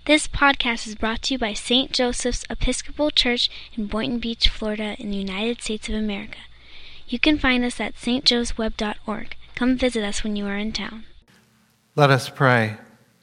This podcast is brought to you by St. Joseph's Episcopal Church in Boynton Beach, Florida, in the United States of America. You can find us at stjosephweb.org. Come visit us when you are in town. Let us pray.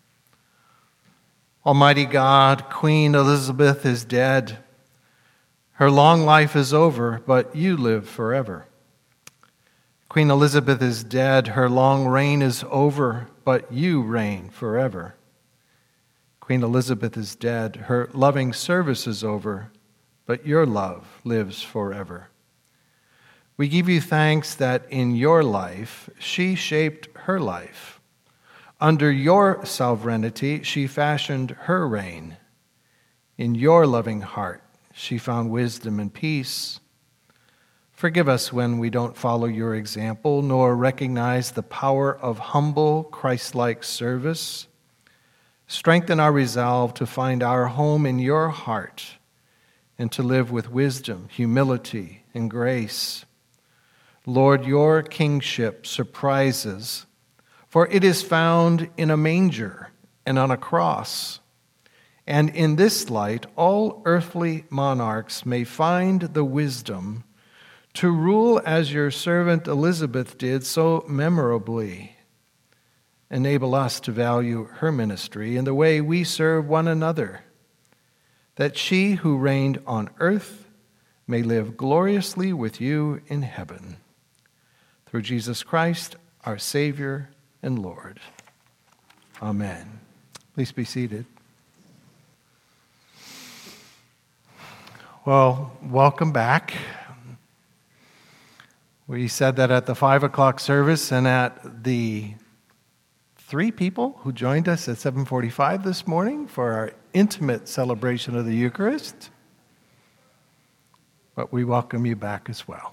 Almighty God, Queen Elizabeth is dead. Her long life is over, but you live forever. Queen Elizabeth is dead. Her long reign is over, but you reign forever. Queen Elizabeth is dead. Her loving service is over, but your love lives forever. We give you thanks that in your life, she shaped her life. Under your sovereignty, she fashioned her reign. In your loving heart, she found wisdom and peace. Forgive us when we don't follow your example, nor recognize the power of humble, Christ-like service. Strengthen our resolve to find our home in your heart and to live with wisdom, humility, and grace. Lord, your kingship surprises, for it is found in a manger and on a cross. And in this light, all earthly monarchs may find the wisdom to rule as your servant Elizabeth did so memorably. Enable us to value her ministry in the way we serve one another, that she who reigned on earth may live gloriously with you in heaven. Through Jesus Christ, our Savior and Lord. Amen. Please be seated. Well, welcome back. We said that at the 5 o'clock service and at the 3 people who joined us at 7:45 this morning for our intimate celebration of the Eucharist. But we welcome you back as well.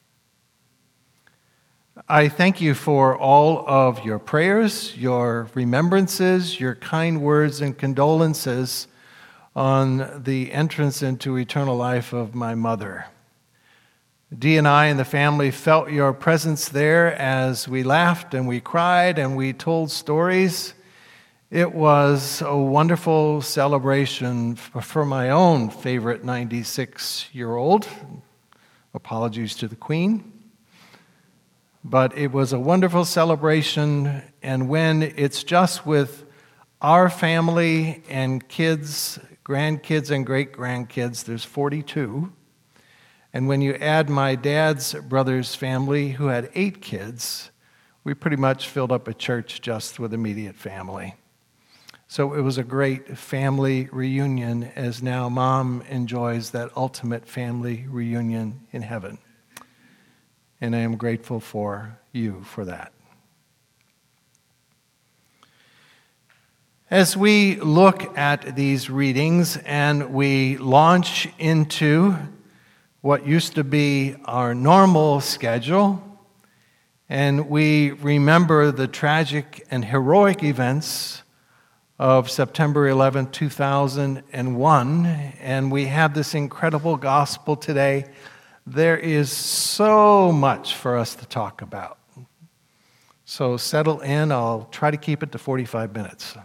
I thank you for all of your prayers, your remembrances, your kind words and condolences on the entrance into eternal life of my mother. Dee and I and the family felt your presence there as we laughed and we cried and we told stories. It was a wonderful celebration for my own favorite 96-year-old. Apologies to the Queen. But it was a wonderful celebration, and when it's just with our family and kids, grandkids and great-grandkids, there's 42. And when you add my dad's brother's family, who had 8 kids, we pretty much filled up a church just with immediate family. So it was a great family reunion, as now Mom enjoys that ultimate family reunion in heaven. And I am grateful for you for that. As we look at these readings and we launch into what used to be our normal schedule, and we remember the tragic and heroic events of September 11, 2001, and we have this incredible gospel today, there is so much for us to talk about. So settle in. I'll try to keep it to 45 minutes.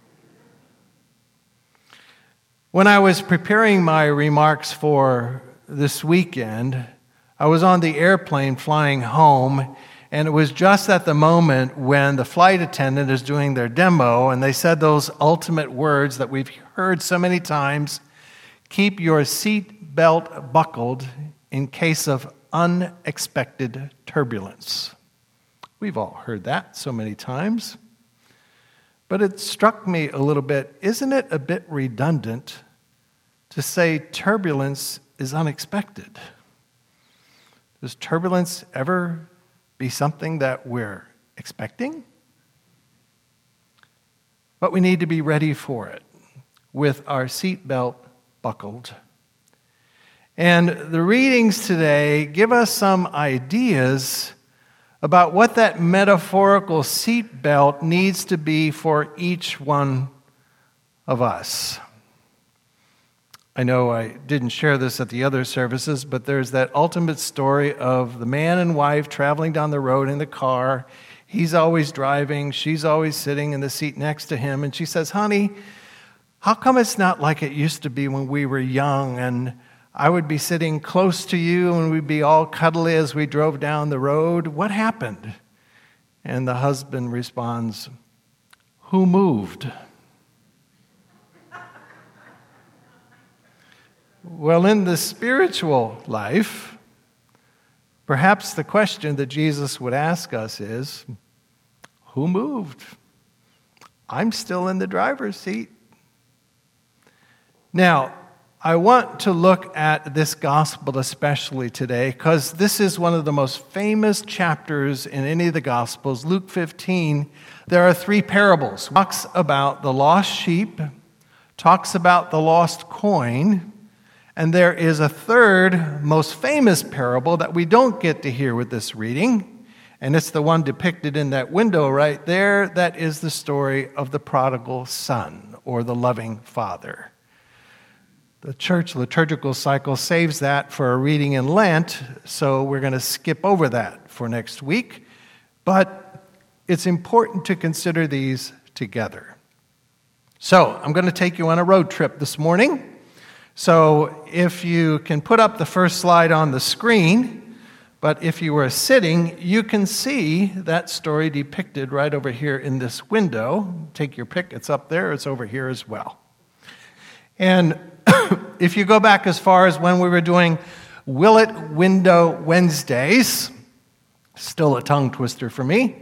When I was preparing my remarks for this weekend, I was on the airplane flying home, and it was just at the moment when the flight attendant is doing their demo, and they said those ultimate words that we've heard so many times: keep your seat belt buckled in case of unexpected turbulence. We've all heard that so many times. But it struck me a little bit, isn't it a bit redundant to say turbulence is unexpected? Does turbulence ever be something that we're expecting? But we need to be ready for it with our seatbelt buckled. And the readings today give us some ideas about what that metaphorical seatbelt needs to be for each one of us. I know I didn't share this at the other services, but there's that ultimate story of the man and wife traveling down the road in the car. He's always driving. She's always sitting in the seat next to him. And she says, "Honey, How come it's not like it used to be when we were young and I would be sitting close to you and we'd be all cuddly as we drove down the road? What happened?" And the husband responds, "Who moved?" Well, in the spiritual life, perhaps the question that Jesus would ask us is, who moved? I'm still in the driver's seat. Now, I want to look at this gospel especially today because this is one of the most famous chapters in any of the gospels. Luke 15, there are 3 parables. It talks about the lost sheep, talks about the lost coin, and there is a third most famous parable that we don't get to hear with this reading, and it's the one depicted in that window right there. That is the story of the prodigal son or the loving father. The church liturgical cycle saves that for a reading in Lent, so we're going to skip over that for next week. But it's important to consider these together. So I'm going to take you on a road trip this morning. So if you can put up the first slide on the screen, but if you were sitting, you can see that story depicted right over here in this window. Take your pick. It's up there. It's over here as well. And if you go back as far as when we were doing Willet Window Wednesdays, still a tongue twister for me,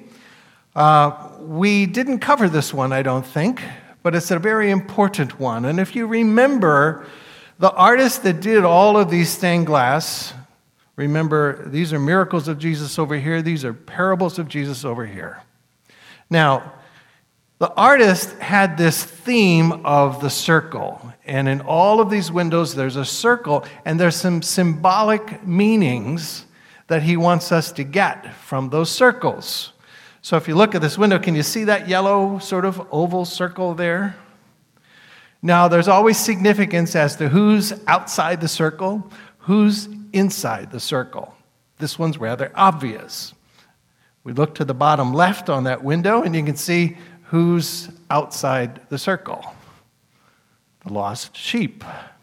we didn't cover this one, I don't think, but it's a very important one. And if you remember, the artist that did all of these stained glass, remember, these are miracles of Jesus over here, these are parables of Jesus over here. Now, the artist had this theme of the circle, and in all of these windows there's a circle, and there's some symbolic meanings that he wants us to get from those circles. So if you look at this window, can you see that yellow sort of oval circle there? Now, there's always significance as to who's outside the circle, who's inside the circle. This one's rather obvious. We look to the bottom left on that window, and you can see who's outside the circle. The lost sheep.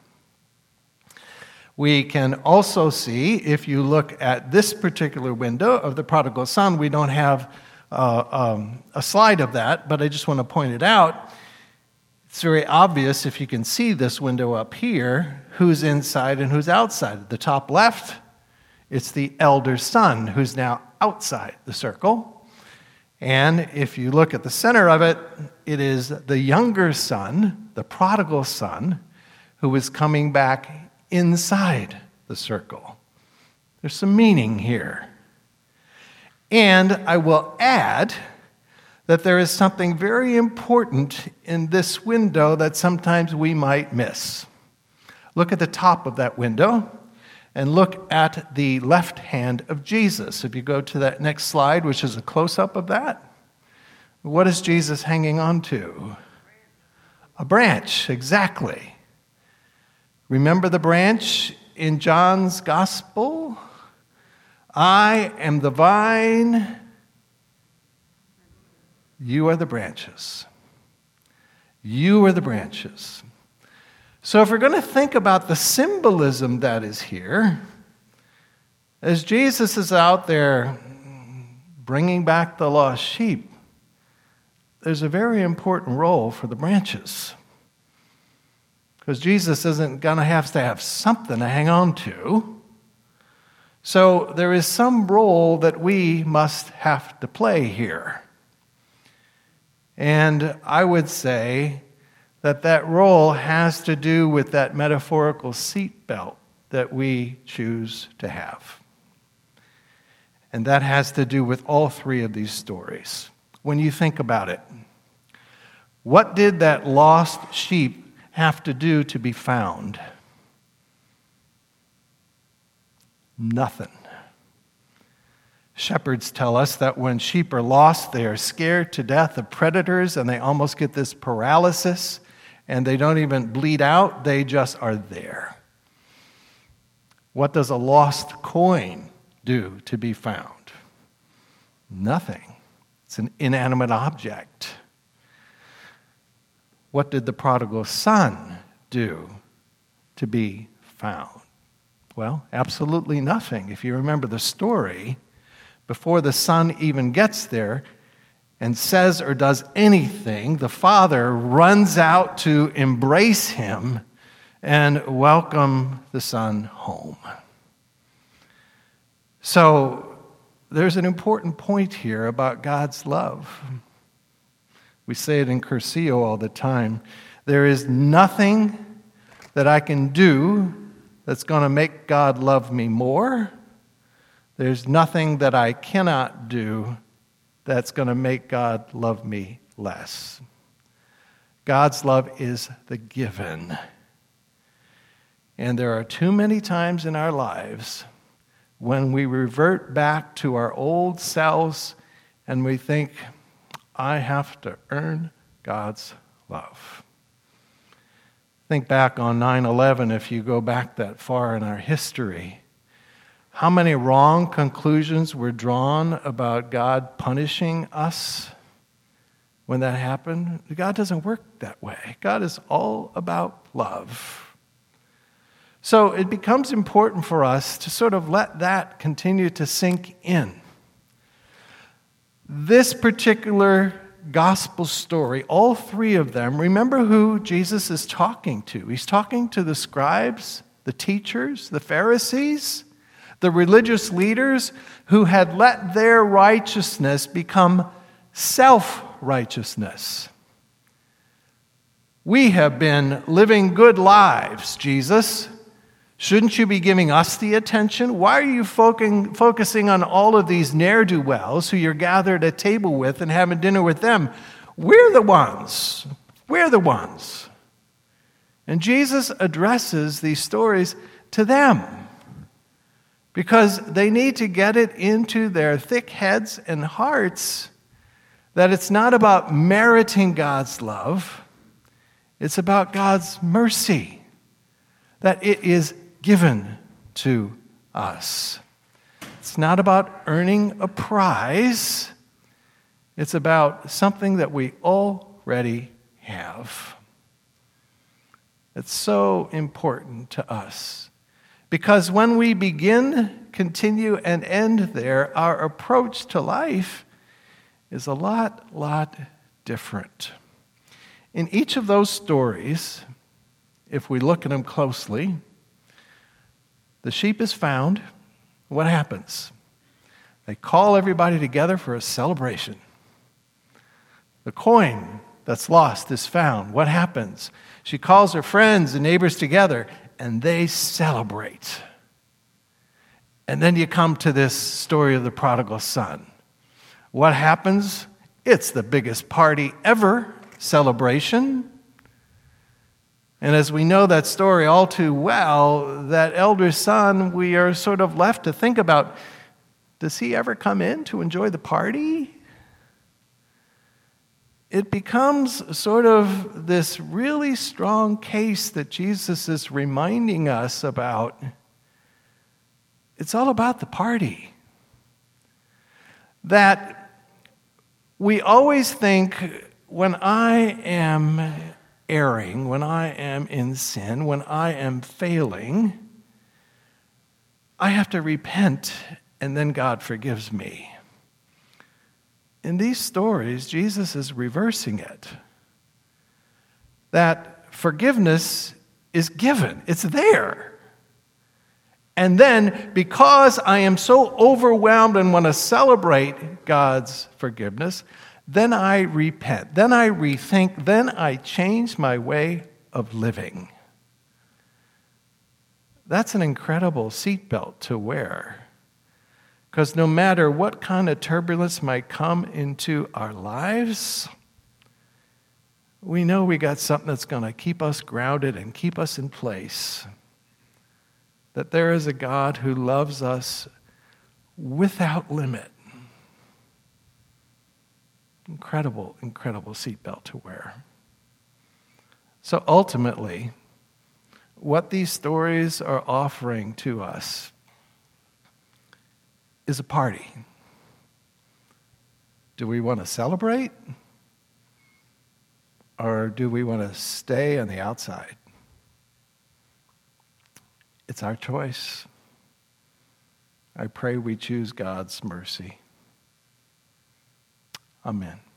We can also see, if you look at this particular window of the prodigal son, we don't have a slide of that, but I just want to point it out. It's very obvious if you can see this window up here, who's inside and who's outside. At the top left, it's the elder son who's now outside the circle. And if you look at the center of it, it is the younger son, the prodigal son, who is coming back inside the circle. There's some meaning here. And I will add that there is something very important in this window that sometimes we might miss. Look at the top of that window and look at the left hand of Jesus. If you go to that next slide, which is a close-up of that, what is Jesus hanging on to? A branch, exactly. Remember the branch in John's Gospel? I am the vine, you are the branches. You are the branches. So if we're going to think about the symbolism that is here, as Jesus is out there bringing back the lost sheep, there's a very important role for the branches. Because Jesus isn't going to have something to hang on to. So there is some role that we must have to play here. And I would say that that role has to do with that metaphorical seatbelt that we choose to have. And that has to do with all 3 of these stories. When you think about it, what did that lost sheep have to do to be found? Nothing. Shepherds tell us that when sheep are lost, they are scared to death of predators and they almost get this paralysis and they don't even bleed out, they just are there. What does a lost coin do to be found? Nothing. It's an inanimate object. what did the prodigal son do to be found? Well, absolutely nothing. If you remember the story, before the son even gets there and says or does anything, the father runs out to embrace him and welcome the son home. So there's an important point here about God's love. We say it in Cursillo all the time. There is nothing that I can do that's going to make God love me more. There's nothing that I cannot do that's going to make God love me less. God's love is the given. And there are too many times in our lives when we revert back to our old selves and we think, I have to earn God's love. Think back on 9/11, if you go back that far in our history. How many wrong conclusions were drawn about God punishing us when that happened? God doesn't work that way. God is all about love. So it becomes important for us to sort of let that continue to sink in. This particular gospel story, all three of them, remember who Jesus is talking to. He's talking to the scribes, the teachers, the Pharisees, the religious leaders who had let their righteousness become self-righteousness. We have been living good lives, Jesus. Shouldn't you be giving us the attention? Why are you focusing on all of these ne'er-do-wells who you're gathered at table with and having dinner with them? We're the ones. We're the ones. And Jesus addresses these stories to them because they need to get it into their thick heads and hearts that it's not about meriting God's love. It's about God's mercy, that it is given to us. It's not about earning a prize. It's about something that we already have. It's so important to us because when we begin, continue, and end there, our approach to life is a lot different. In each of those stories, if we look at them closely, the sheep is found. What happens? They call everybody together for a celebration. The coin that's lost is found. What happens? She calls her friends and neighbors together, and they celebrate. And then you come to this story of the prodigal son. What happens? It's the biggest party ever, celebration. And as we know that story all too well, that elder son, we are sort of left to think about, does he ever come in to enjoy the party? It becomes sort of this really strong case that Jesus is reminding us about. It's all about the party. That we always think, when I am erring, when I am in sin, when I am failing, I have to repent and then God forgives me. In these stories, Jesus is reversing it. That forgiveness is given. It's there. And then, because I am so overwhelmed and want to celebrate God's forgiveness, then I repent, then I rethink, then I change my way of living. That's an incredible seatbelt to wear. Because no matter what kind of turbulence might come into our lives, we know we got something that's going to keep us grounded and keep us in place. That there is a God who loves us without limit. Incredible, incredible seatbelt to wear. So ultimately, what these stories are offering to us is a party. Do we want to celebrate? Or do we want to stay on the outside? It's our choice. I pray we choose God's mercy. Amen.